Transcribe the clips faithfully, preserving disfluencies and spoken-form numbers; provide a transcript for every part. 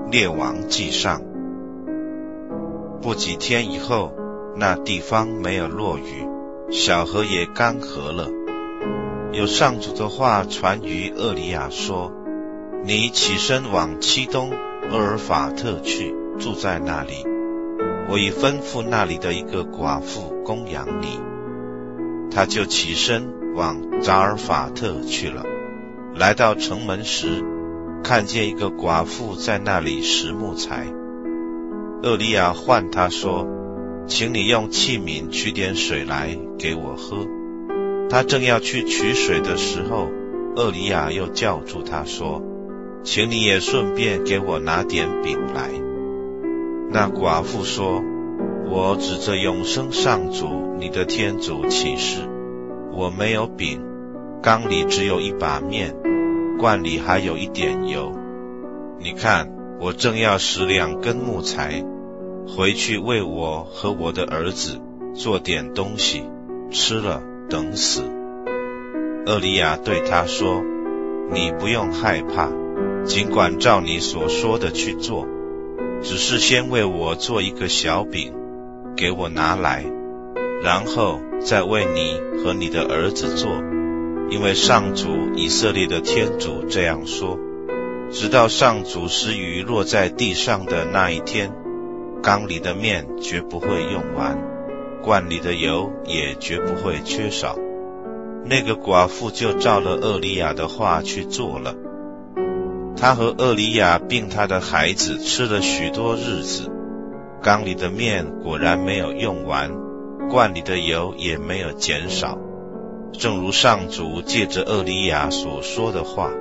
列王记上。不几天以后，那地方没有落雨，小河也干涸了。有上主的话传于厄里亚说，你起身往漆东厄尔法特去，住在那里，我已吩咐那里的一个寡妇供养你。他就起身往扎尔法特去了。来到城门时，看见一个寡妇在那里拾木材。厄里亚唤他说，请你用器皿取点水来给我喝。他正要去取水的时候，厄里亚又叫住他说，请你也顺便给我拿点饼来。那寡妇说，我指着永生上主你的天主起誓，我没有饼，缸里只有一把面，罐里还有一点油。你看，我正要拾两根木材，回去为我和我的儿子做点东西，吃了等死。厄里亚对他说，你不用害怕，尽管照你所说的去做，只是先为我做一个小饼，给我拿来，然后再为你和你的儿子做，因为上主以色列的天主这样说，直到上主使雨落在地上的那一天，缸里的面绝不会用完，罐里的油也绝不会缺少。那个寡妇就照了厄里亚的话去做了。他和厄里亚并他的孩子吃了许多日子，缸里的面果然没有用完，罐里的油也没有减少，正如上主借着厄里亚所说的话。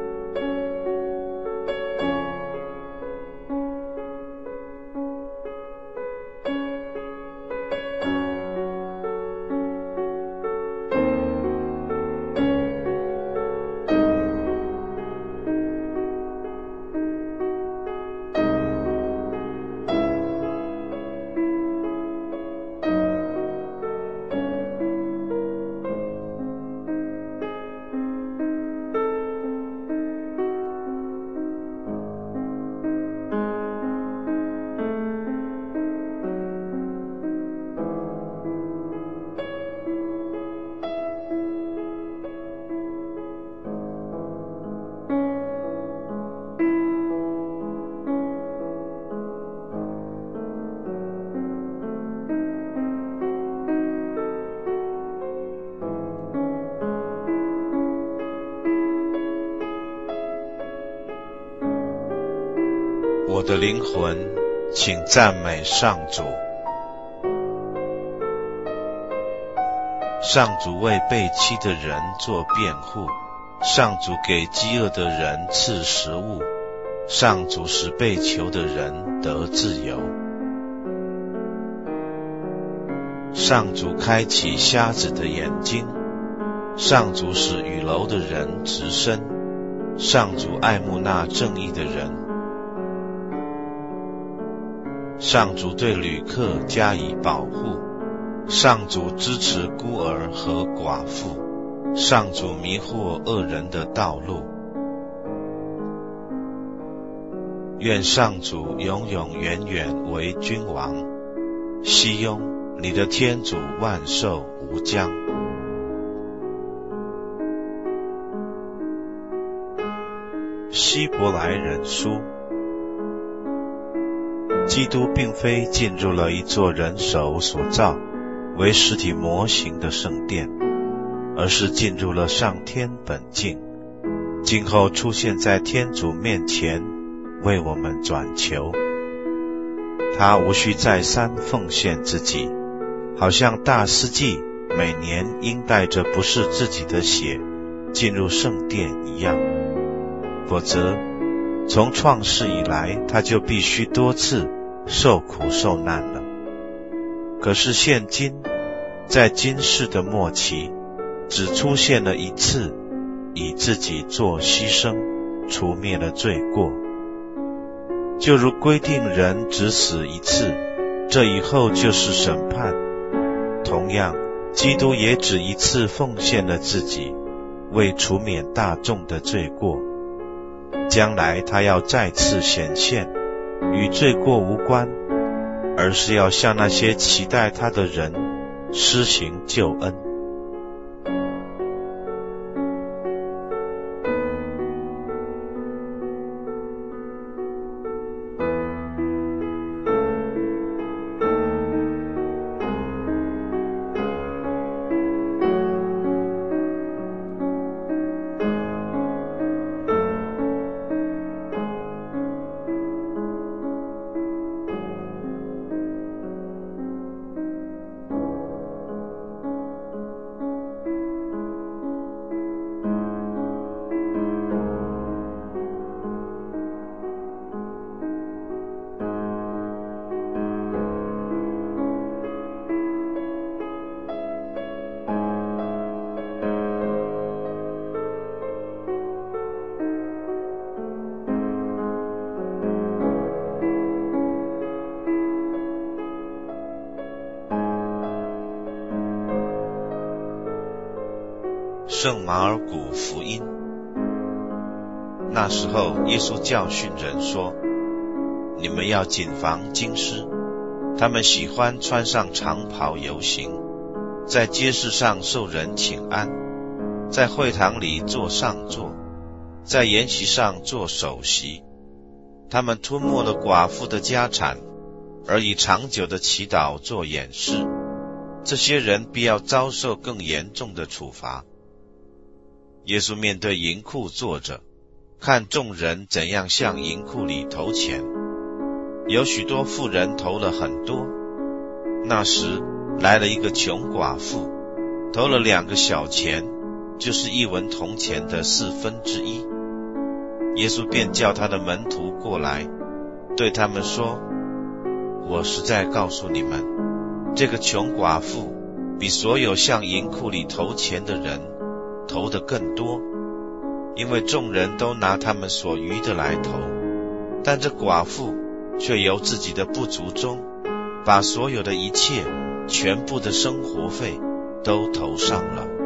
我的灵魂，请赞美上主。上主为被欺的人做辩护，上主给饥饿的人赐食物，上主使被囚的人得自由。上主开启瞎子的眼睛，上主使雨楼的人直身，上主爱慕那正义的人。上主对旅客加以保护，上主支持孤儿和寡妇，上主迷惑恶人的道路。愿上主永永远远为君王，熙雍，你的天主万寿无疆。希伯来人书。基督并非进入了一座人手所造为实体模型的圣殿，而是进入了上天本境，今后出现在天主面前，为我们转求。他无需再三奉献自己，好像大司祭每年应带着不是自己的血进入圣殿一样，否则从创世以来，他就必须多次受苦受难了。可是现今，在今世的末期，只出现了一次，以自己做牺牲，除灭了罪过。就如规定人只死一次，这以后就是审判，同样，基督也只一次奉献了自己，为除免大众的罪过。将来他要再次显现， 与罪过无关，而是要向那些期待他的人施行救恩。圣马尔谷福音。那时候，耶稣教训人说：你们要谨防经师，他们喜欢穿上长袍游行，在街市上受人请安，在会堂里坐上座，在筵席上坐首席。他们吞没了寡妇的家产，而以长久的祈祷做掩饰。这些人必要遭受更严重的处罚。耶稣面对银库坐着，看众人怎样向银库里投钱。有许多富人投了很多。那时来了一个穷寡妇，投了两个小钱，就是一文铜钱的四分之一。耶稣便叫他的门徒过来，对他们说：我实在告诉你们，这个穷寡妇比所有向银库里投钱的人投的更多，因为众人都拿他们所余的来投，但这寡妇却由自己的不足中，把所有的一切，全部的生活费都投上了。